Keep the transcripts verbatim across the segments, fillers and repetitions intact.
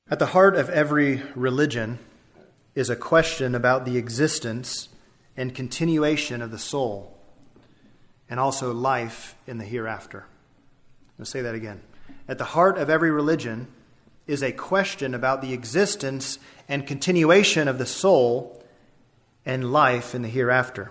At the heart of every religion is a question about the existence and continuation of the soul, and also life in the hereafter. I'll say that again. At the heart of every religion is a question about the existence and continuation of the soul and life in the hereafter.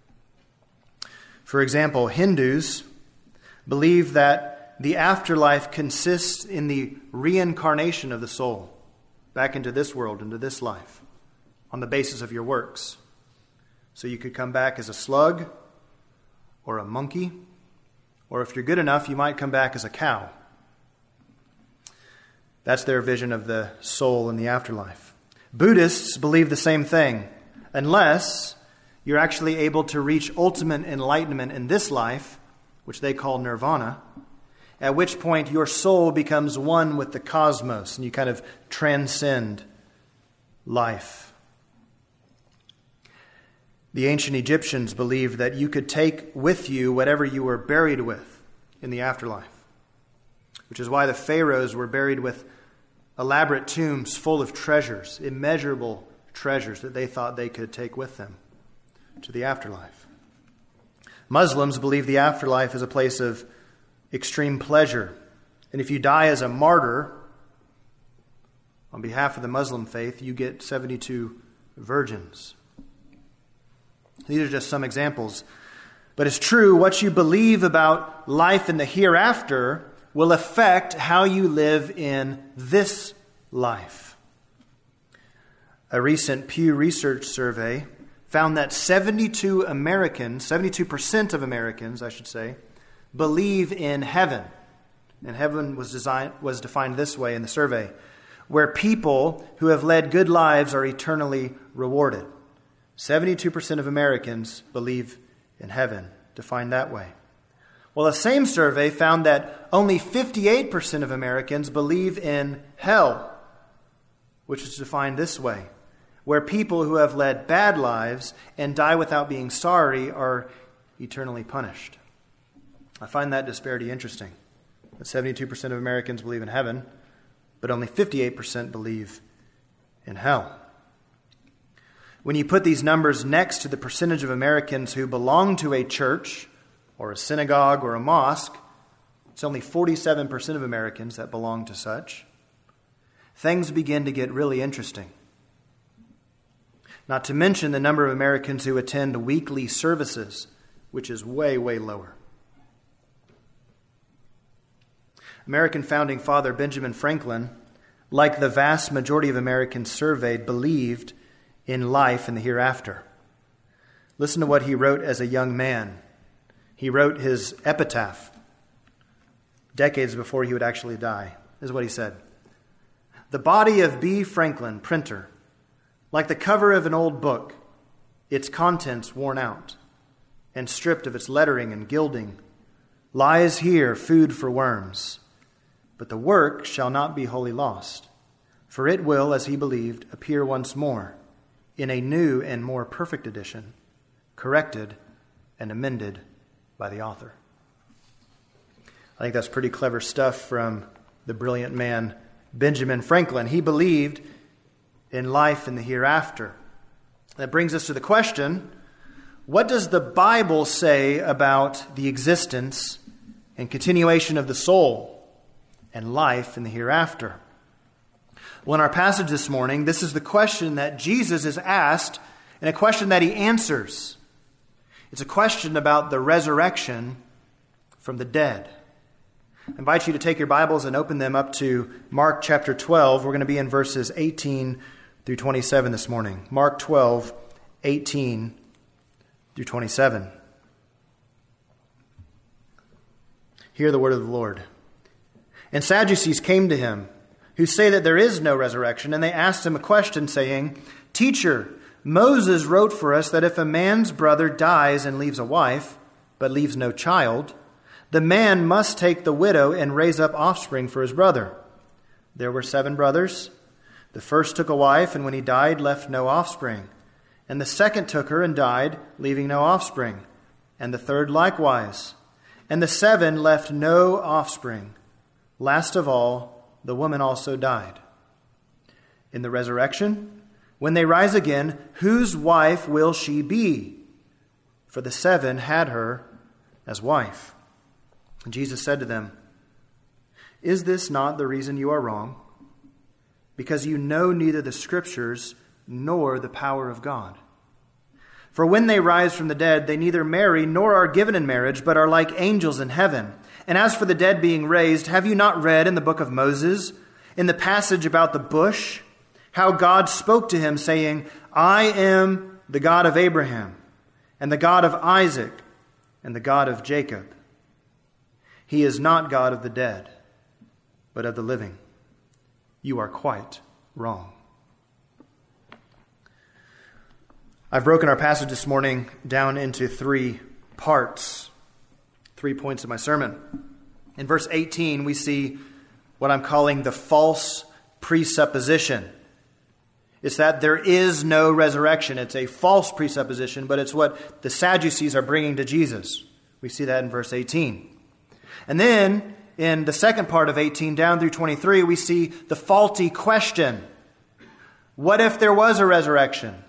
For example, Hindus believe that the afterlife consists in the reincarnation of the soul back into this world, into this life, on the basis of your works. So you could come back as a slug or a monkey, or if you're good enough, you might come back as a cow. That's their vision of the soul in the afterlife. Buddhists believe the same thing, unless you're actually able to reach ultimate enlightenment in this life, which they call nirvana, at which point your soul becomes one with the cosmos and you kind of transcend life. The ancient Egyptians believed that you could take with you whatever you were buried with in the afterlife, which is why the pharaohs were buried with elaborate tombs full of treasures, immeasurable treasures that they thought they could take with them to the afterlife. Muslims believe the afterlife is a place of extreme pleasure. And if you die as a martyr, on behalf of the Muslim faith, you get seventy-two virgins. These are just some examples. But it's true, what you believe about life in the hereafter will affect how you live in this life. A recent Pew Research survey found that seventy-two Americans, seventy-two percent of Americans, I should say, believe in heaven. And heaven was designed, was defined this way in the survey, where people who have led good lives are eternally rewarded. seventy-two percent of Americans believe in heaven, defined that way. Well, the same survey found that only fifty-eight percent of Americans believe in hell, which is defined this way, where people who have led bad lives and die without being sorry are eternally punished. I find that disparity interesting, that seventy-two percent of Americans believe in heaven, but only fifty-eight percent believe in hell. When you put these numbers next to the percentage of Americans who belong to a church or a synagogue or a mosque, it's only forty-seven percent of Americans that belong to such, things begin to get really interesting. Not to mention the number of Americans who attend weekly services, which is way, way lower. American founding father Benjamin Franklin, like the vast majority of Americans surveyed, believed in life in the hereafter. Listen to what he wrote as a young man. He wrote his epitaph decades before he would actually die. This is what he said. The body of B. Franklin, printer, like the cover of an old book, its contents worn out and stripped of its lettering and gilding, lies here food for worms. But the work shall not be wholly lost, for it will, as he believed, appear once more in a new and more perfect edition, corrected and amended by the author. I think that's pretty clever stuff from the brilliant man Benjamin Franklin. He believed in life in the hereafter. That brings us to the question, what does the Bible say about the existence and continuation of the soul and life in the hereafter? Well, in our passage this morning, this is the question that Jesus is asked and a question that he answers. It's a question about the resurrection from the dead. I invite you to take your Bibles and open them up to Mark chapter twelve. We're going to be in verses eighteen through twenty-seven this morning. Mark twelve, eighteen through twenty-seven. Hear the word of the Lord. And Sadducees came to him, who say that there is no resurrection, and they asked him a question, saying, Teacher, Moses wrote for us that if a man's brother dies and leaves a wife, but leaves no child, the man must take the widow and raise up offspring for his brother. There were seven brothers. The first took a wife, and when he died, left no offspring. And the second took her and died, leaving no offspring. And the third likewise. And the seven left no offspring. Last of all, the woman also died. in the resurrection? When they rise again, whose wife will she be? For the seven had her as wife. And Jesus said to them, Is this not the reason you are wrong? Because you know neither the Scriptures nor the power of God. For when they rise from the dead, they neither marry nor are given in marriage, but are like angels in heaven. And as for the dead being raised, have you not read in the book of Moses, in the passage about the bush, how God spoke to him, saying, I am the God of Abraham, and the God of Isaac, and the God of Jacob. He is not God of the dead, but of the living. You are quite wrong. I've broken our passage this morning down into three parts, three points of my sermon. In verse eighteen, we see what I'm calling the false presupposition. It's that there is no resurrection. It's a false presupposition, but it's what the Sadducees are bringing to Jesus. We see that in verse eighteen. And then, in the second part of eighteen, down through twenty-three, we see the faulty question. What if there was a resurrection?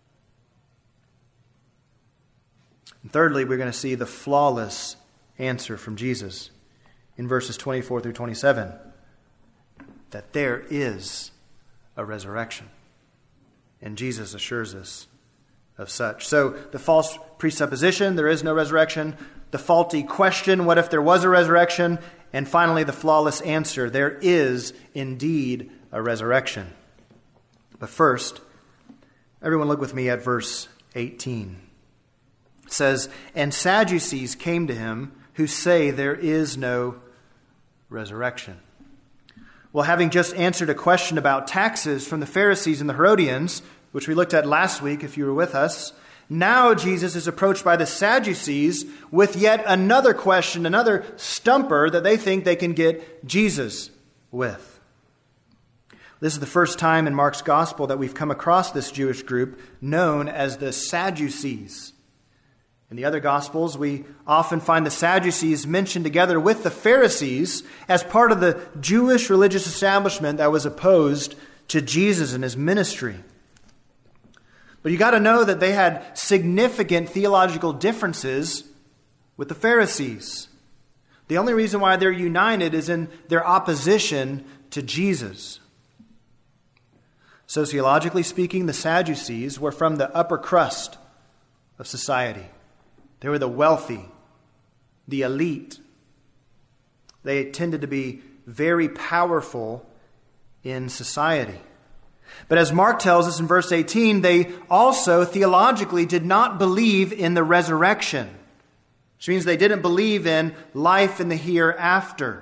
And thirdly, we're going to see the flawless answer from Jesus in verses twenty-four through twenty-seven. That there is a resurrection. And Jesus assures us of such. So the false presupposition, there is no resurrection. The faulty question, what if there was a resurrection? And finally, the flawless answer, there is indeed a resurrection. But first, everyone look with me at verse eighteen. It says, And Sadducees came to him who say there is no resurrection. Well, having just answered a question about taxes from the Pharisees and the Herodians, which we looked at last week if you were with us, now Jesus is approached by the Sadducees with yet another question, another stumper that they think they can get Jesus with. This is the first time in Mark's gospel that we've come across this Jewish group known as the Sadducees. In the other Gospels, we often find the Sadducees mentioned together with the Pharisees as part of the Jewish religious establishment that was opposed to Jesus and his ministry. But you got to know that they had significant theological differences with the Pharisees. The only reason why they're united is in their opposition to Jesus. Sociologically speaking, the Sadducees were from the upper crust of society. They were the wealthy, the elite. They tended to be very powerful in society. But as Mark tells us in verse eighteen, they also theologically did not believe in the resurrection, which means they didn't believe in life in the hereafter.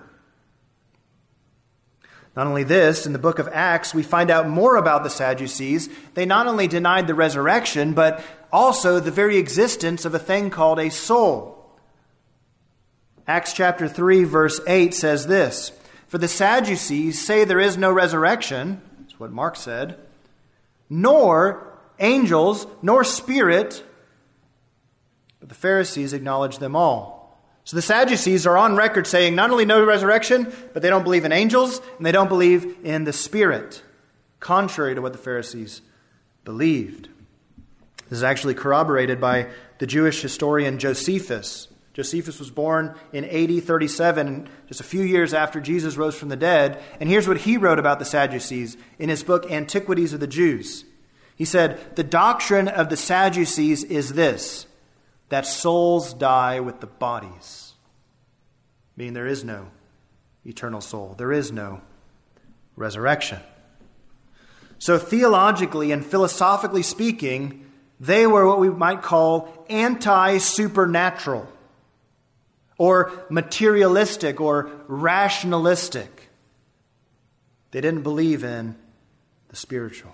Not only this, in the book of Acts, we find out more about the Sadducees. They not only denied the resurrection, but also the very existence of a thing called a soul. Acts chapter three, verse eight says this, For the Sadducees say there is no resurrection, that's what Mark said, nor angels, nor spirit, but the Pharisees acknowledge them all. So the Sadducees are on record saying not only no resurrection, but they don't believe in angels and they don't believe in the Spirit, contrary to what the Pharisees believed. This is actually corroborated by the Jewish historian Josephus. Josephus was born in A D thirty-seven, just a few years after Jesus rose from the dead. And here's what he wrote about the Sadducees in his book, Antiquities of the Jews. He said, The doctrine of the Sadducees is this, that souls die with the bodies. Meaning there is no eternal soul. There is no resurrection. So theologically and philosophically speaking, they were what we might call anti-supernatural or materialistic or rationalistic. They didn't believe in the spiritual.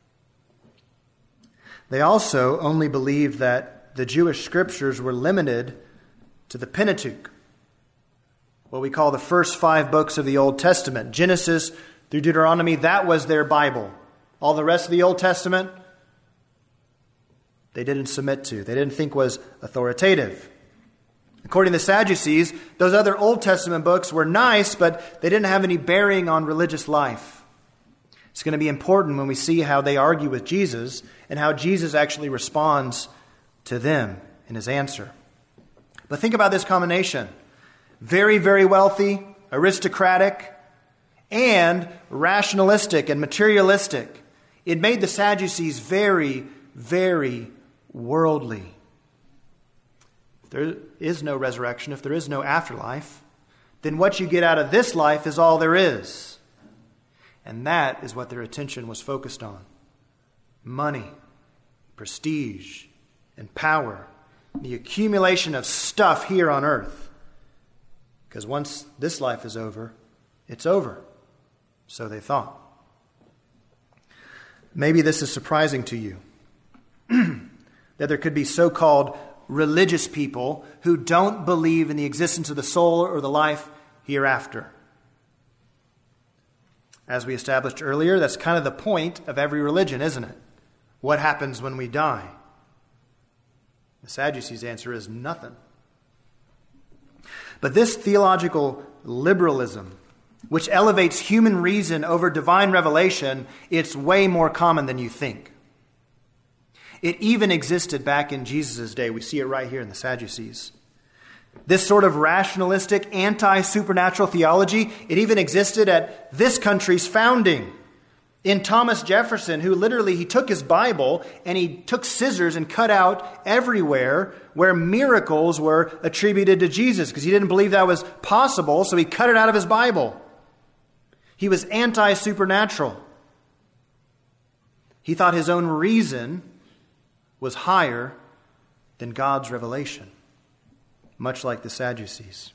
They also only believed that the Jewish scriptures were limited to the Pentateuch, what we call the first five books of the Old Testament. Genesis through Deuteronomy, that was their Bible. All the rest of the Old Testament, they didn't submit to. They didn't think was authoritative. According to the Sadducees, those other Old Testament books were nice, but they didn't have any bearing on religious life. It's going to be important when we see how they argue with Jesus and how Jesus actually responds to them in his answer. But think about this combination. Very, very wealthy, aristocratic, and rationalistic and materialistic. It made the Sadducees very, very worldly. If there is no resurrection, if there is no afterlife, then what you get out of this life is all there is. And that is what their attention was focused on. Money, prestige, and power. The accumulation of stuff here on earth. Because once this life is over, it's over. So they thought. Maybe this is surprising to you. That there could be so-called religious people who don't believe in the existence of the soul or the life hereafter. As we established earlier, that's kind of the point of every religion, isn't it? What happens when we die? The Sadducees' answer is nothing. But this theological liberalism, which elevates human reason over divine revelation, it's way more common than you think. It even existed back in Jesus' day. We see it right here in the Sadducees. This sort of rationalistic, anti-supernatural theology, it even existed at this country's founding. In Thomas Jefferson, who literally, he took his Bible and he took scissors and cut out everywhere where miracles were attributed to Jesus because he didn't believe that was possible, so he cut it out of his Bible. He was anti-supernatural. He thought his own reason was higher than God's revelation, much like the Sadducees.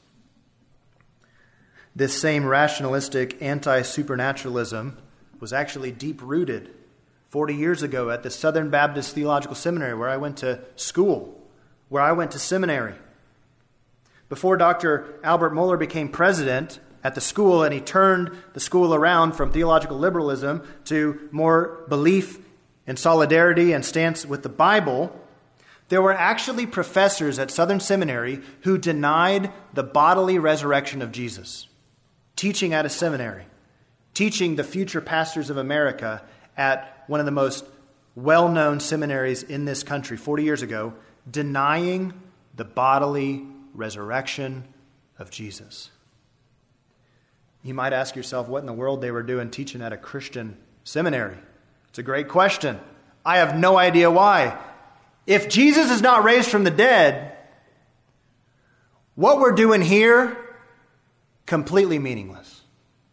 This same rationalistic anti-supernaturalism was actually deep-rooted forty years ago at the Southern Baptist Theological Seminary, where I went to school, where I went to seminary. Before Doctor Albert Mohler became president at the school, and he turned the school around from theological liberalism to more belief and solidarity and stance with the Bible, there were actually professors at Southern Seminary who denied the bodily resurrection of Jesus, teaching at a seminary, teaching the future pastors of America at one of the most well-known seminaries in this country forty years ago, denying the bodily resurrection of Jesus. You might ask yourself what in the world they were doing teaching at a Christian seminary. It's a great question. I have no idea why. If Jesus is not raised from the dead, what we're doing here, completely meaningless.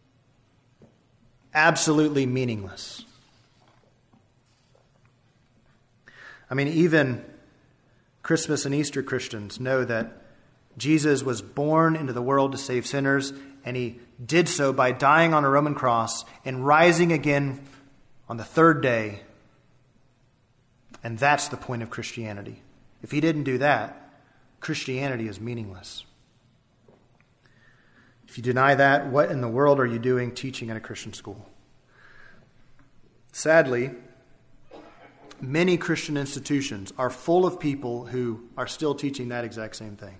Absolutely meaningless. I mean, even Christmas and Easter Christians know that Jesus was born into the world to save sinners, and he did so by dying on a Roman cross and rising again on the third day. And that's the point of Christianity. If he didn't do that, Christianity is meaningless. If you deny that, what in the world are you doing teaching at a Christian school? Sadly, many Christian institutions are full of people who are still teaching that exact same thing.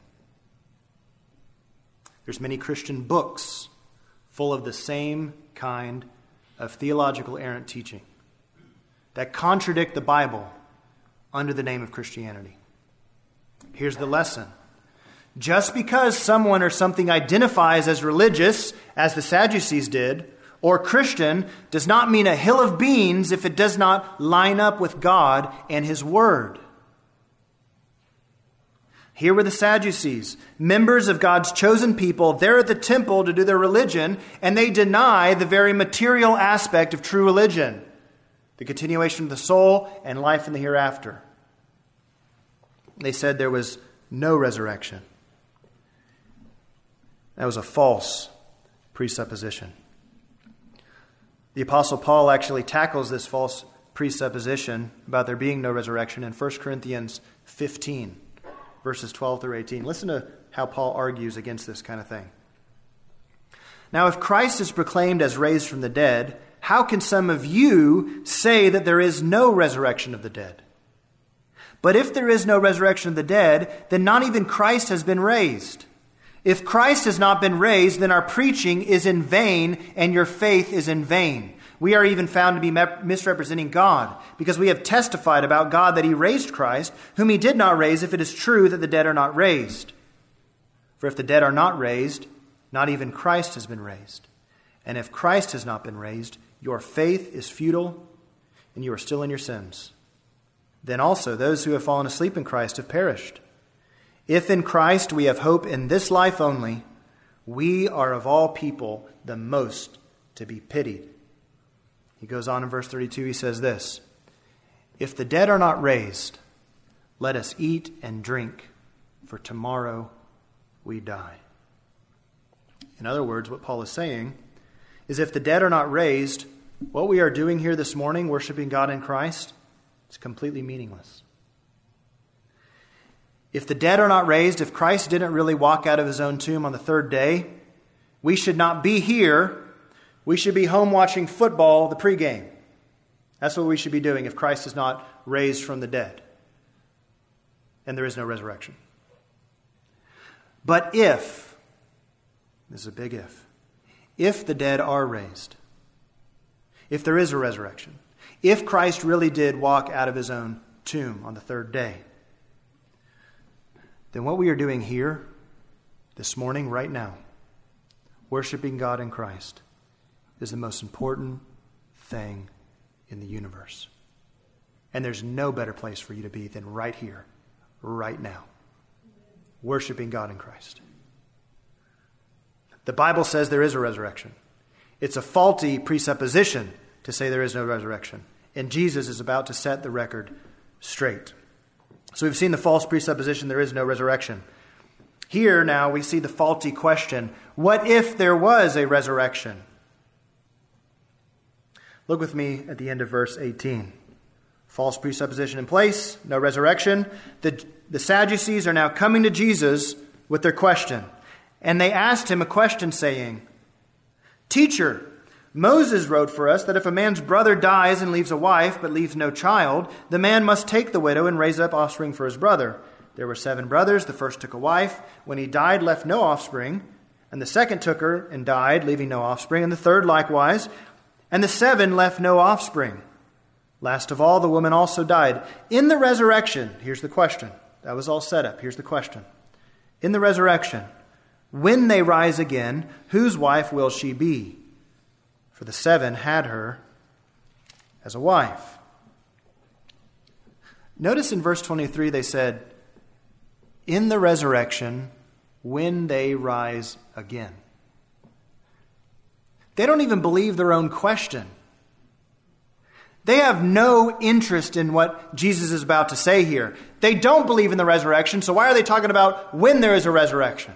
There's many Christian books full of the same kind of theological errant teaching that contradict the Bible under the name of Christianity. Here's the lesson. Just because someone or something identifies as religious, as the Sadducees did, or Christian, does not mean a hill of beans if it does not line up with God and His Word. Here were the Sadducees, members of God's chosen people. They're at the temple to do their religion, and they deny the very material aspect of true religion, the continuation of the soul and life in the hereafter. They said there was no resurrection. That was a false presupposition. The Apostle Paul actually tackles this false presupposition about there being no resurrection in First Corinthians fifteen. Verses twelve through eighteen. Listen to how Paul argues against this kind of thing. Now, if Christ is proclaimed as raised from the dead, how can some of you say that there is no resurrection of the dead? But if there is no resurrection of the dead, then not even Christ has been raised. If Christ has not been raised, then our preaching is in vain and your faith is in vain. We are even found to be misrepresenting God, because we have testified about God that he raised Christ, whom he did not raise, if it is true that the dead are not raised. For if the dead are not raised, not even Christ has been raised. And if Christ has not been raised, your faith is futile, and you are still in your sins. Then also those who have fallen asleep in Christ have perished. If in Christ we have hope in this life only, we are of all people the most to be pitied. He goes on in verse thirty-two, he says this, if the dead are not raised, let us eat and drink, for tomorrow we die. In other words, what Paul is saying is if the dead are not raised, what we are doing here this morning, worshiping God in Christ, is completely meaningless. If the dead are not raised, if Christ didn't really walk out of his own tomb on the third day, we should not be here. We should be home watching football, the pregame. That's what we should be doing if Christ is not raised from the dead and there is no resurrection. But if, this is a big if, if the dead are raised, if there is a resurrection, if Christ really did walk out of his own tomb on the third day, then what we are doing here this morning, right now, worshiping God in Christ, is the most important thing in the universe. And there's no better place for you to be than right here, right now, worshiping God in Christ. The Bible says there is a resurrection. It's a faulty presupposition to say there is no resurrection. And Jesus is about to set the record straight. So we've seen the false presupposition there is no resurrection. Here now we see the faulty question, what if there was a resurrection? Look with me at the end of verse eighteen. False presupposition in place, no resurrection. The, the Sadducees are now coming to Jesus with their question. And they asked him a question saying, Teacher, Moses wrote for us that if a man's brother dies and leaves a wife but leaves no child, the man must take the widow and raise up offspring for his brother. There were seven brothers. The first took a wife. When he died, left no offspring. And the second took her and died, leaving no offspring. And the third likewise. And the seven left no offspring. Last of all, the woman also died. In the resurrection, here's the question. That was all set up. Here's the question. In the resurrection, when they rise again, whose wife will she be? For the seven had her as a wife. Notice in verse twenty-three they said, in the resurrection, when they rise again. They don't even believe their own question. They have no interest in what Jesus is about to say here. They don't believe in the resurrection, so why are they talking about when there is a resurrection?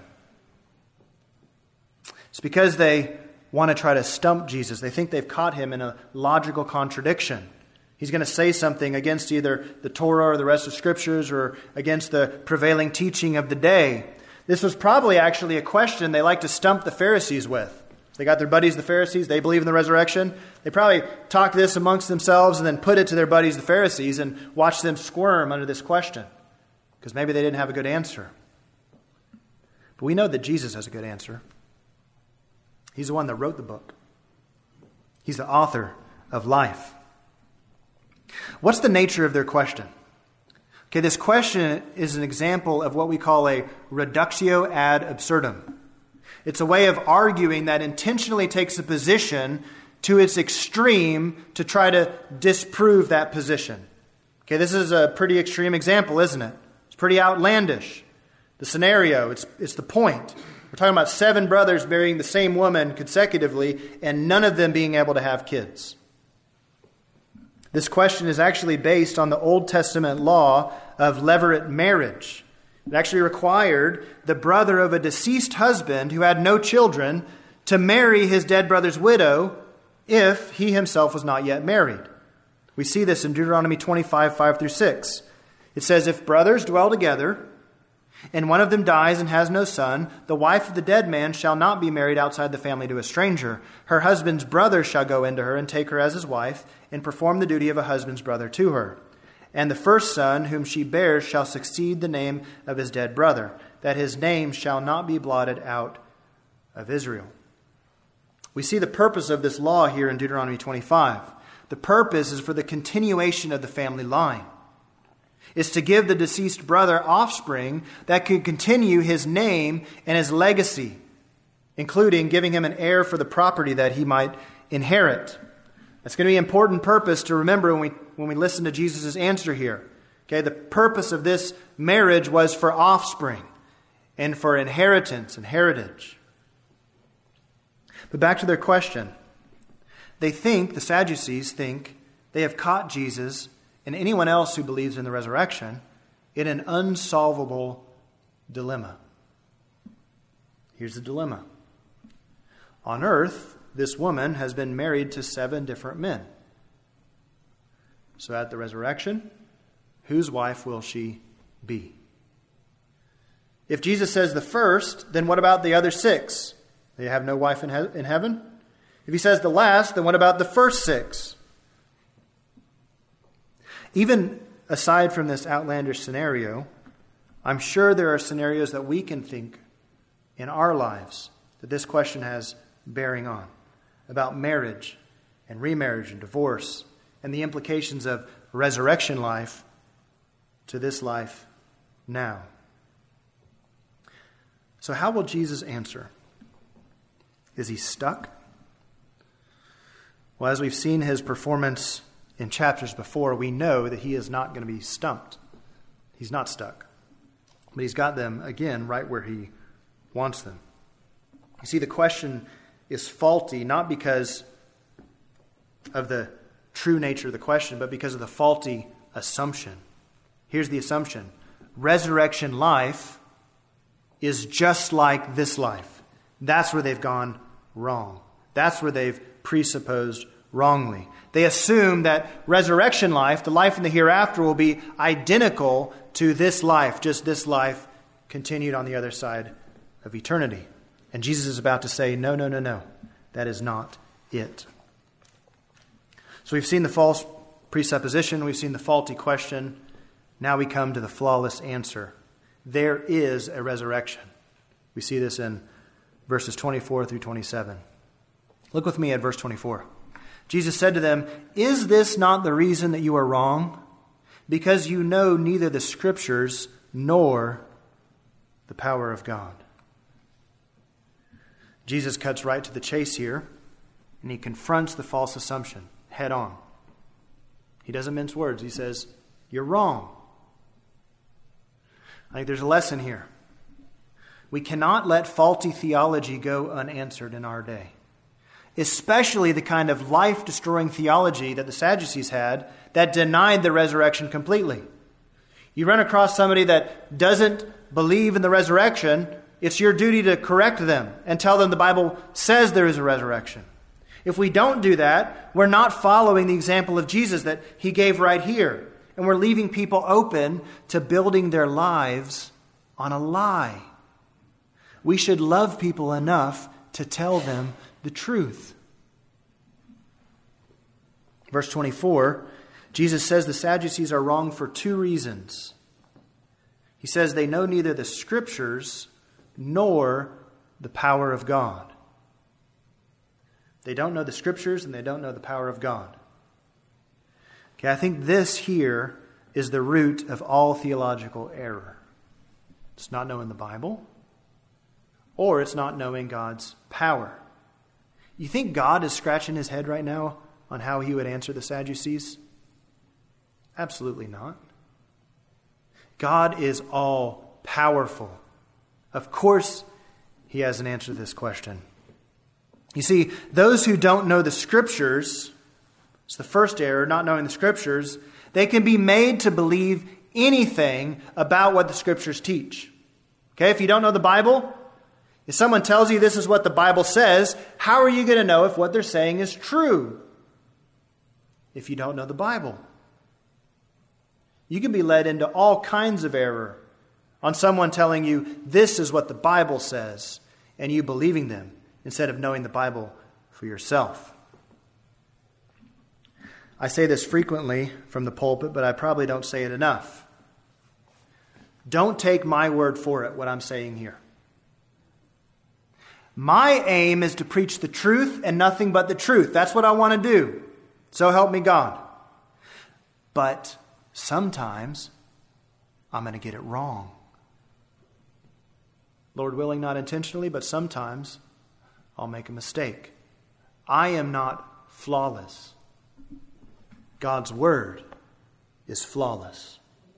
It's because they want to try to stump Jesus. They think they've caught him in a logical contradiction. He's going to say something against either the Torah or the rest of Scriptures or against the prevailing teaching of the day. This was probably actually a question they like to stump the Pharisees with. They got their buddies, the Pharisees. They believe in the resurrection. They probably talked this amongst themselves and then put it to their buddies, the Pharisees, and watched them squirm under this question because maybe they didn't have a good answer. But we know that Jesus has a good answer. He's the one that wrote the book. He's the author of life. What's the nature of their question? Okay, this question is an example of what we call a reductio ad absurdum. It's a way of arguing that intentionally takes a position to its extreme to try to disprove that position. Okay, this is a pretty extreme example, isn't it? It's pretty outlandish. The scenario, it's, it's the point. We're talking about seven brothers marrying the same woman consecutively and none of them being able to have kids. This question is actually based on the Old Testament law of levirate marriage. It actually required the brother of a deceased husband who had no children to marry his dead brother's widow if he himself was not yet married. We see this in Deuteronomy twenty-five, five through six. It says, if brothers dwell together, and one of them dies and has no son, the wife of the dead man shall not be married outside the family to a stranger. Her husband's brother shall go into her and take her as his wife and perform the duty of a husband's brother to her. And the first son whom she bears shall succeed the name of his dead brother, that his name shall not be blotted out of Israel. We see the purpose of this law here in Deuteronomy twenty-five. The purpose is for the continuation of the family line. It's to give the deceased brother offspring that could continue his name and his legacy, including giving him an heir for the property that he might inherit. That's going to be an important purpose to remember when we when we listen to Jesus' answer here. Okay, the purpose of this marriage was for offspring and for inheritance and heritage. But back to their question. They think, the Sadducees think, they have caught Jesus and anyone else who believes in the resurrection in an unsolvable dilemma. Here's the dilemma. On earth, this woman has been married to seven different men. So at the resurrection, whose wife will she be? If Jesus says the first, then what about the other six? They have no wife in, he- in heaven? If he says the last, then what about the first six? Even aside from this outlandish scenario, I'm sure there are scenarios that we can think in our lives that this question has bearing on, about marriage and remarriage and divorce and the implications of resurrection life to this life now. So how will Jesus answer? Is he stuck? Well, as we've seen his performance in chapters before, we know that he is not going to be stumped. He's not stuck. But he's got them, again, right where he wants them. You see, the question is faulty, not because of the true nature of the question, but because of the faulty assumption. Here's the assumption. Resurrection life is just like this life. That's where they've gone wrong. That's where they've presupposed wrongly. They assume that resurrection life, the life in the hereafter, will be identical to this life, just this life continued on the other side of eternity. And Jesus is about to say, no, no, no, no. That is not it. So we've seen the false presupposition. We've seen the faulty question. Now we come to the flawless answer. There is a resurrection. We see this in verses twenty-four through twenty-seven. Look with me at verse twenty-four. Jesus said to them, "Is this not the reason that you are wrong? Because you know neither the Scriptures nor the power of God." Jesus cuts right to the chase here, and he confronts the false assumption head on. He doesn't mince words. He says, "You're wrong." I think there's a lesson here. We cannot let faulty theology go unanswered in our day, especially the kind of life-destroying theology that the Sadducees had that denied the resurrection completely. You run across somebody that doesn't believe in the resurrection, it's your duty to correct them and tell them the Bible says there is a resurrection. If we don't do that, we're not following the example of Jesus that he gave right here. And we're leaving people open to building their lives on a lie. We should love people enough to tell them the truth. Verse twenty-four, Jesus says the Sadducees are wrong for two reasons. He says they know neither the Scriptures nor the power of God. They don't know the Scriptures and they don't know the power of God. Okay, I think this here is the root of all theological error. It's not knowing the Bible, or it's not knowing God's power. You think God is scratching his head right now on how he would answer the Sadducees? Absolutely not. God is all powerful. Of course, he has an answer to this question. You see, those who don't know the Scriptures, it's the first error, not knowing the Scriptures, they can be made to believe anything about what the Scriptures teach. Okay, if you don't know the Bible, if someone tells you this is what the Bible says, how are you going to know if what they're saying is true? If you don't know the Bible. You can be led into all kinds of error on someone telling you this is what the Bible says and you believing them instead of knowing the Bible for yourself. I say this frequently from the pulpit, but I probably don't say it enough. Don't take my word for it, what I'm saying here. My aim is to preach the truth and nothing but the truth. That's what I want to do. So help me God. But sometimes I'm going to get it wrong. Lord willing, not intentionally, but sometimes I'll make a mistake. I am not flawless. God's word is flawless.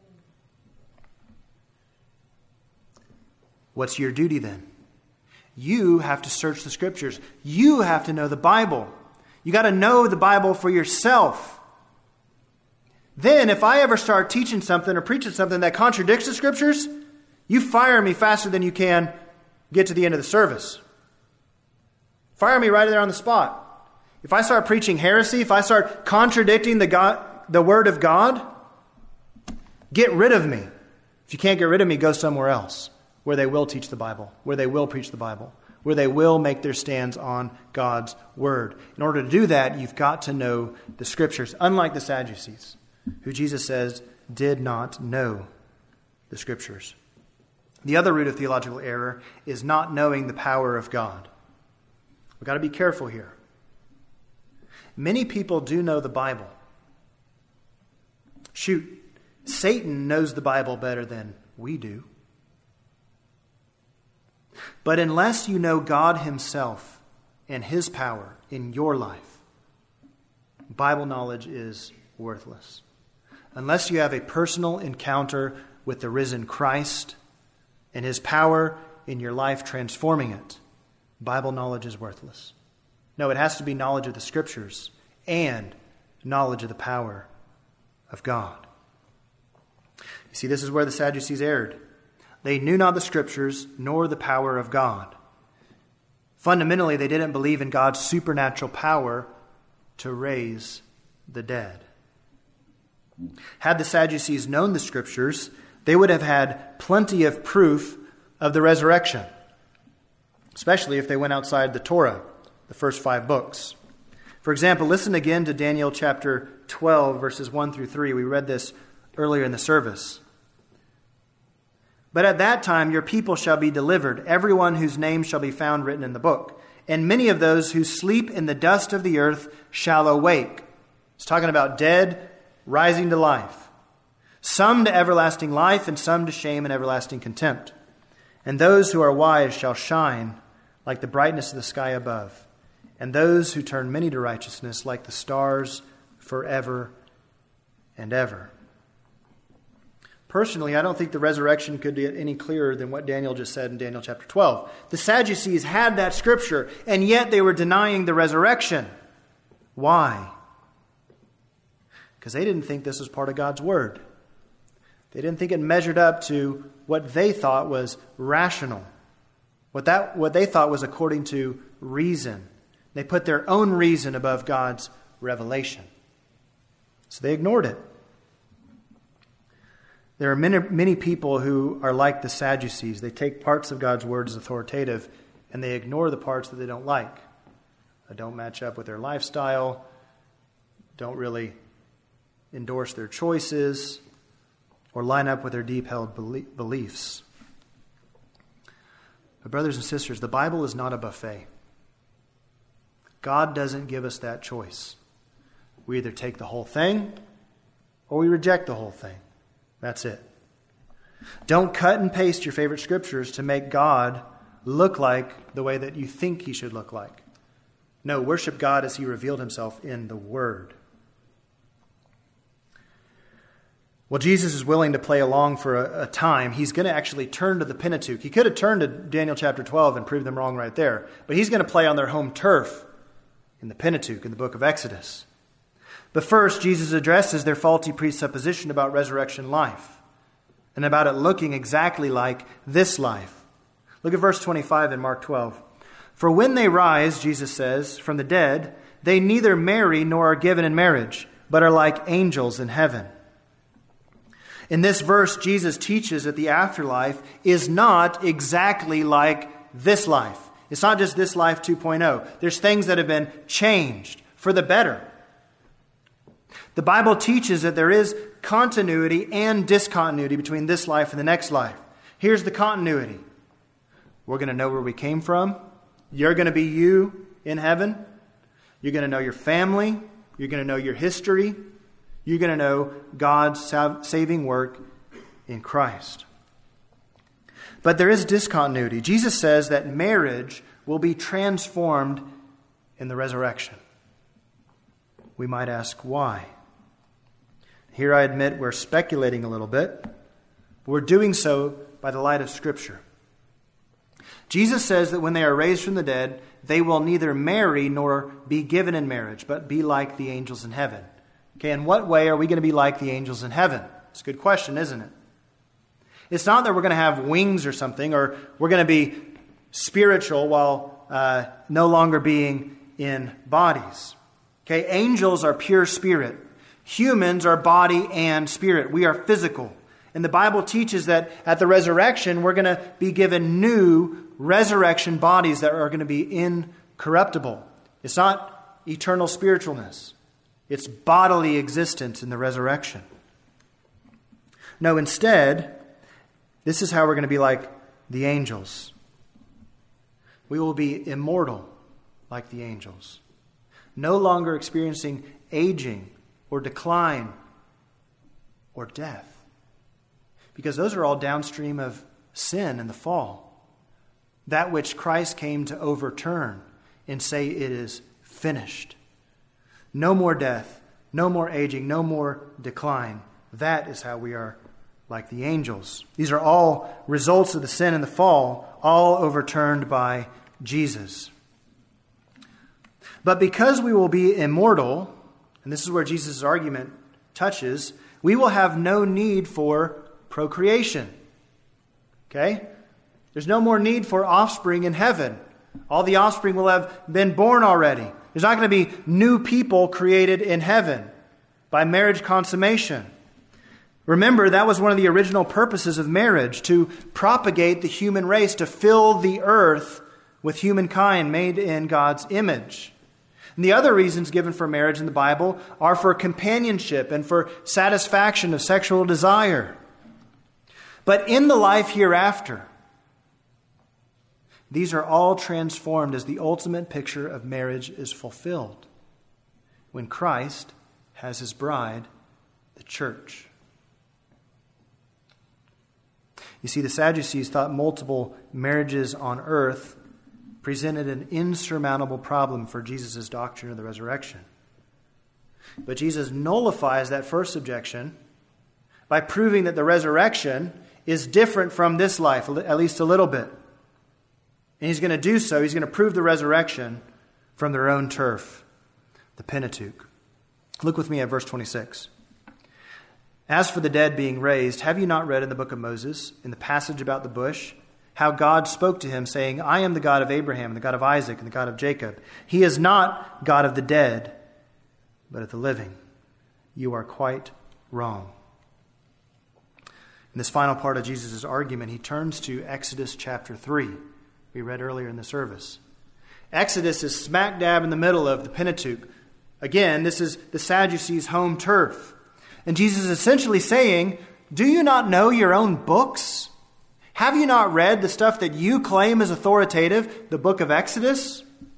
What's your duty then? You have to search the Scriptures. You have to know the Bible. You got to know the Bible for yourself. Then if I ever start teaching something or preaching something that contradicts the Scriptures, you fire me faster than you can get to the end of the service. Fire me right there on the spot. If I start preaching heresy, if I start contradicting the God, the Word of God, get rid of me. If you can't get rid of me, go somewhere else where they will teach the Bible, where they will preach the Bible, where they will make their stands on God's Word. In order to do that, you've got to know the Scriptures, unlike the Sadducees, who Jesus says did not know the Scriptures. The other root of theological error is not knowing the power of God. We've got to be careful here. Many people do know the Bible. Shoot, Satan knows the Bible better than we do. But unless you know God himself and his power in your life, Bible knowledge is worthless. Unless you have a personal encounter with the risen Christ and his power in your life transforming it, Bible knowledge is worthless. No, it has to be knowledge of the Scriptures and knowledge of the power of God. You see, this is where the Sadducees erred. They knew not the Scriptures nor the power of God. Fundamentally, they didn't believe in God's supernatural power to raise the dead. Had the Sadducees known the Scriptures, they would have had plenty of proof of the resurrection, especially if they went outside the Torah, the first five books. For example, listen again to Daniel chapter twelve, verses one through three. We read this earlier in the service. But at that time your people shall be delivered, everyone whose name shall be found written in the book. And many of those who sleep in the dust of the earth shall awake. It's talking about dead rising to life. Some to everlasting life, and some to shame and everlasting contempt. And those who are wise shall shine like the brightness of the sky above. And those who turn many to righteousness like the stars forever and ever. Personally, I don't think the resurrection could get any clearer than what Daniel just said in Daniel chapter twelve. The Sadducees had that scripture, and yet they were denying the resurrection. Why? Because they didn't think this was part of God's word. They didn't think it measured up to what they thought was rational. What that what they thought was according to reason. They put their own reason above God's revelation. So they ignored it. There are many, many people who are like the Sadducees. They take parts of God's word as authoritative, and they ignore the parts that they don't like. They don't match up with their lifestyle, don't really endorse their choices, or line up with their deep-held beliefs. But brothers and sisters, the Bible is not a buffet. God doesn't give us that choice. We either take the whole thing, or we reject the whole thing. That's it. Don't cut and paste your favorite scriptures to make God look like the way that you think he should look like. No, worship God as he revealed himself in the Word. Well, Jesus is willing to play along for a, a time. He's going to actually turn to the Pentateuch. He could have turned to Daniel chapter twelve and proved them wrong right there. But he's going to play on their home turf in the Pentateuch, in the book of Exodus. But first, Jesus addresses their faulty presupposition about resurrection life and about it looking exactly like this life. Look at verse twenty-five in Mark twelve. For when they rise, Jesus says, from the dead, they neither marry nor are given in marriage, but are like angels in heaven. In this verse, Jesus teaches that the afterlife is not exactly like this life. It's not just this life two point oh. There's things that have been changed for the better. The Bible teaches that there is continuity and discontinuity between this life and the next life. Here's the continuity. We're going to know where we came from, You're going to be you in heaven. You're going to know your family. You're going to know your history. You're going to know God's saving work in Christ. But there is discontinuity. Jesus says that marriage will be transformed in the resurrection. We might ask why. Here I admit we're speculating a little bit. We're doing so by the light of Scripture. Jesus says that when they are raised from the dead, they will neither marry nor be given in marriage, but be like the angels in heaven. Okay, in what way are we going to be like the angels in heaven? It's a good question, isn't it? It's not that we're going to have wings or something, or we're going to be spiritual while uh, no longer being in bodies. Okay, angels are pure spirit. Humans are body and spirit. We are physical. And the Bible teaches that at the resurrection, we're going to be given new resurrection bodies that are going to be incorruptible. It's not eternal spiritualness. It's bodily existence in the resurrection. No, instead, this is how we're going to be like the angels. We will be immortal like the angels. No longer experiencing aging or decline or death. Because those are all downstream of sin and the fall. That which Christ came to overturn and say it is finished. No more death, no more aging, no more decline. That is how we are like the angels. These are all results of the sin and the fall, all overturned by Jesus. But because we will be immortal, and this is where Jesus' argument touches, we will have no need for procreation. Okay? There's no more need for offspring in heaven. All the offspring will have been born already. There's not going to be new people created in heaven by marriage consummation. Remember, that was one of the original purposes of marriage, to propagate the human race, to fill the earth with humankind made in God's image. And the other reasons given for marriage in the Bible are for companionship and for satisfaction of sexual desire. But in the life hereafter, these are all transformed as the ultimate picture of marriage is fulfilled when Christ has his bride, the church. You see, the Sadducees thought multiple marriages on earth presented an insurmountable problem for Jesus' doctrine of the resurrection. But Jesus nullifies that first objection by proving that the resurrection is different from this life, at least a little bit. And he's going to do so. He's going to prove the resurrection from their own turf, the Pentateuch. Look with me at verse twenty-six. As for the dead being raised, have you not read in the book of Moses, in the passage about the bush, how God spoke to him, saying, I am the God of Abraham, and the God of Isaac, and the God of Jacob. He is not God of the dead, but of the living. You are quite wrong. In this final part of Jesus' argument, he turns to Exodus chapter three. We read earlier in the service. Exodus is smack dab in the middle of the Pentateuch. Again, this is the Sadducees' home turf. And Jesus is essentially saying, do you not know your own books? Have you not read the stuff that you claim is authoritative, the book of Exodus?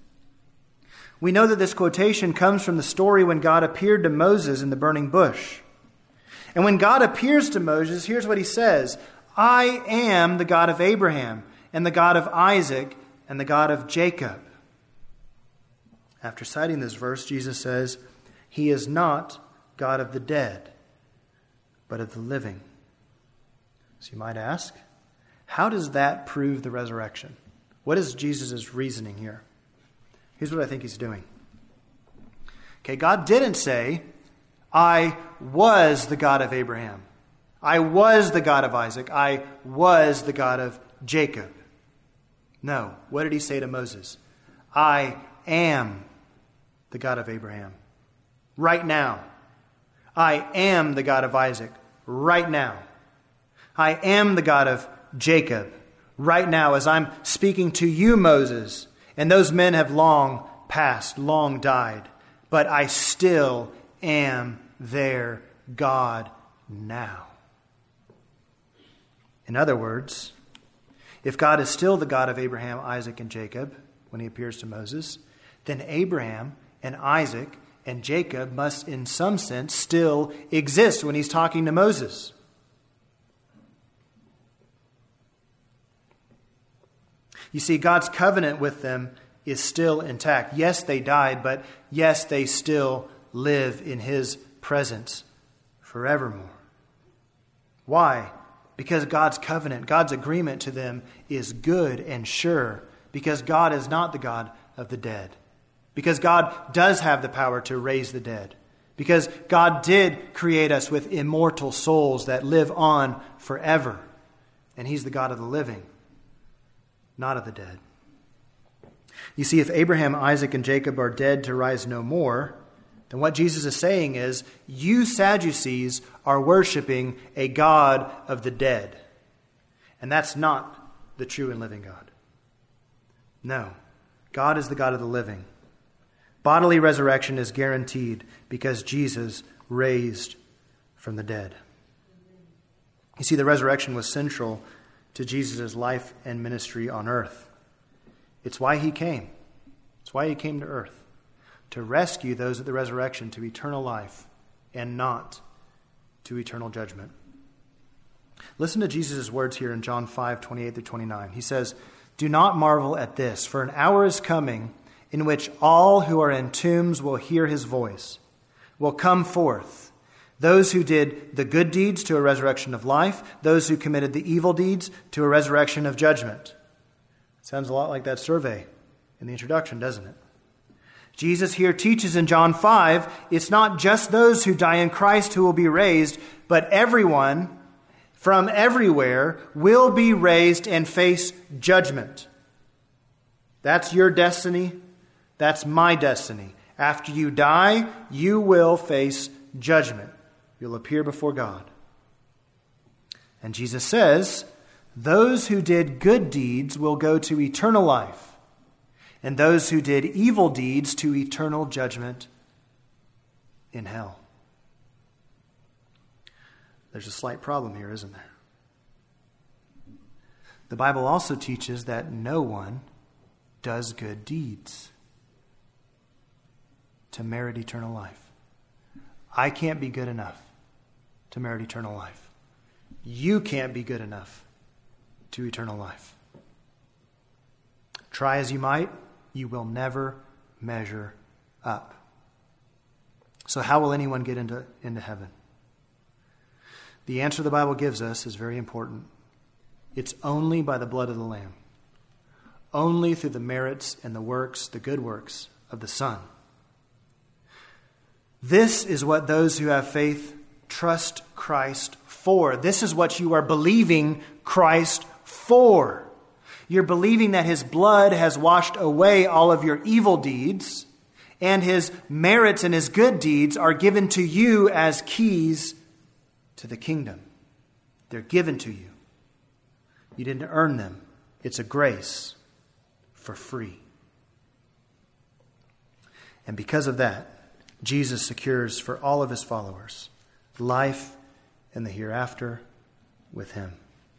We know that this quotation comes from the story when God appeared to Moses in the burning bush. And when God appears to Moses, here's what he says. I am the God of Abraham, and the God of Isaac, and the God of Jacob. After citing this verse, Jesus says, he is not God of the dead, but of the living. So you might ask, how does that prove the resurrection? What is Jesus' reasoning here? Here's what I think he's doing. Okay, God didn't say, I was the God of Abraham. I was the God of Isaac. I was the God of Jacob. No. What did he say to Moses? I am the God of Abraham. Right now. I am the God of Isaac. Right now. I am the God of Jacob. Right now, as I'm speaking to you, Moses. And those men have long passed, long died. But I still am their God now. In other words, if God is still the God of Abraham, Isaac, and Jacob, when he appears to Moses, then Abraham and Isaac and Jacob must in some sense still exist when he's talking to Moses. You see, God's covenant with them is still intact. Yes, they died, but yes, they still live in his presence forevermore. Why? Because God's covenant, God's agreement to them is good and sure. Because God is not the God of the dead. Because God does have the power to raise the dead. Because God did create us with immortal souls that live on forever. And he's the God of the living, not of the dead. You see, if Abraham, Isaac, and Jacob are dead to rise no more, then what Jesus is saying is, you Sadducees are worshiping a God of the dead. And that's not the true and living God. No, God is the God of the living. Bodily resurrection is guaranteed because Jesus raised from the dead. You see, the resurrection was central to Jesus' life and ministry on earth. It's why he came. It's why he came to earth. To rescue those at the resurrection to eternal life and not to eternal judgment. Listen to Jesus' words here in John five, twenty-eight through twenty-nine. He says, "Do not marvel at this, for an hour is coming in which all who are in tombs will hear his voice, will come forth. Those who did the good deeds to a resurrection of life, those who committed the evil deeds to a resurrection of judgment." Sounds a lot like that survey in the introduction, doesn't it? Jesus here teaches in John five, it's not just those who die in Christ who will be raised, but everyone from everywhere will be raised and face judgment. That's your destiny. That's my destiny. After you die, you will face judgment. You'll appear before God. And Jesus says, those who did good deeds will go to eternal life, and those who did evil deeds to eternal judgment in hell. There's a slight problem here, isn't there? The Bible also teaches that no one does good deeds to merit eternal life. I can't be good enough to merit eternal life. You can't be good enough to eternal life. Try as you might, you will never measure up. So how will anyone get into, into heaven? The answer the Bible gives us is very important. It's only by the blood of the Lamb. Only through the merits and the works, the good works of the Son. This is what those who have faith trust Christ for. This is what you are believing Christ for. You're believing that his blood has washed away all of your evil deeds, and his merits and his good deeds are given to you as keys to the kingdom. They're given to you. You didn't earn them. It's a grace for free. And because of that, Jesus secures for all of his followers life in the hereafter with him.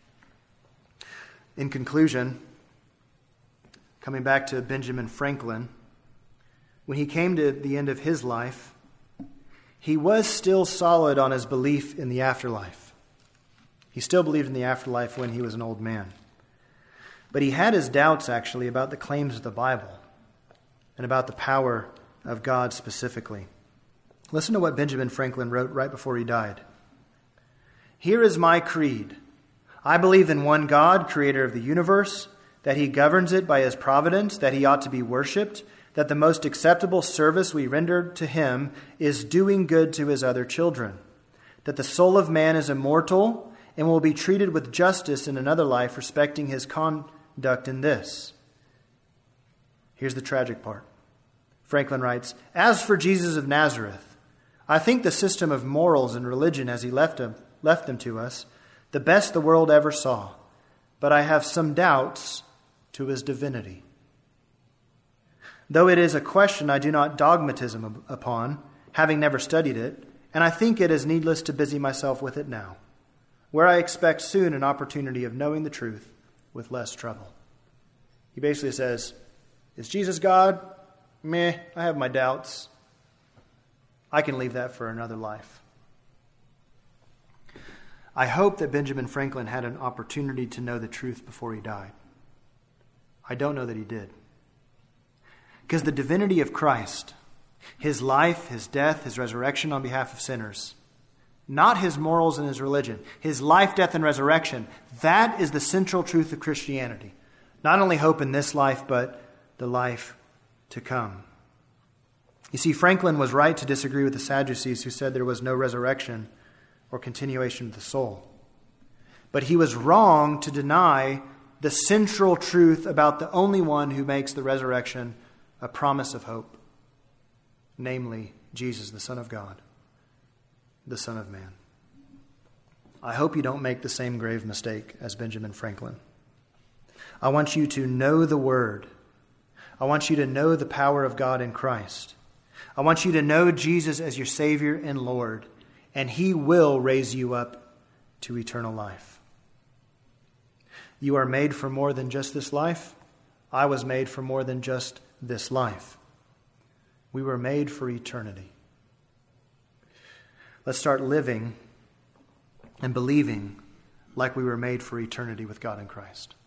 In conclusion, coming back to Benjamin Franklin, when he came to the end of his life, he was still solid on his belief in the afterlife. He still believed in the afterlife when he was an old man. But he had his doubts, actually, about the claims of the Bible and about the power of God specifically. Listen to what Benjamin Franklin wrote right before he died. "Here is my creed. I believe in one God, creator of the universe, that he governs it by his providence, that he ought to be worshipped, that the most acceptable service we render to him is doing good to his other children, that the soul of man is immortal and will be treated with justice in another life, respecting his conduct in this." Here's the tragic part. Franklin writes, "As for Jesus of Nazareth, I think the system of morals and religion as he left them, left them to us, the best the world ever saw, but I have some doubts to his divinity. Though it is a question I do not dogmatism upon, having never studied it, and I think it is needless to busy myself with it now, where I expect soon an opportunity of knowing the truth with less trouble." He basically says, Is Jesus God? Meh, I have my doubts. I can leave that for another life. I hope that Benjamin Franklin had an opportunity to know the truth before he died. I don't know that he did. Because the divinity of Christ, his life, his death, his resurrection on behalf of sinners, not his morals and his religion, his life, death, and resurrection, that is the central truth of Christianity. Not only hope in this life, but the life to come. You see, Franklin was right to disagree with the Sadducees who said there was no resurrection or continuation of the soul. But he was wrong to deny the central truth about the only one who makes the resurrection a promise of hope, namely Jesus, the Son of God, the Son of Man. I hope you don't make the same grave mistake as Benjamin Franklin. I want you to know the Word. I want you to know the power of God in Christ. I want you to know Jesus as your Savior and Lord, and He will raise you up to eternal life. You are made for more than just this life. I was made for more than just this life. We were made for eternity. Let's start living and believing like we were made for eternity with God in Christ.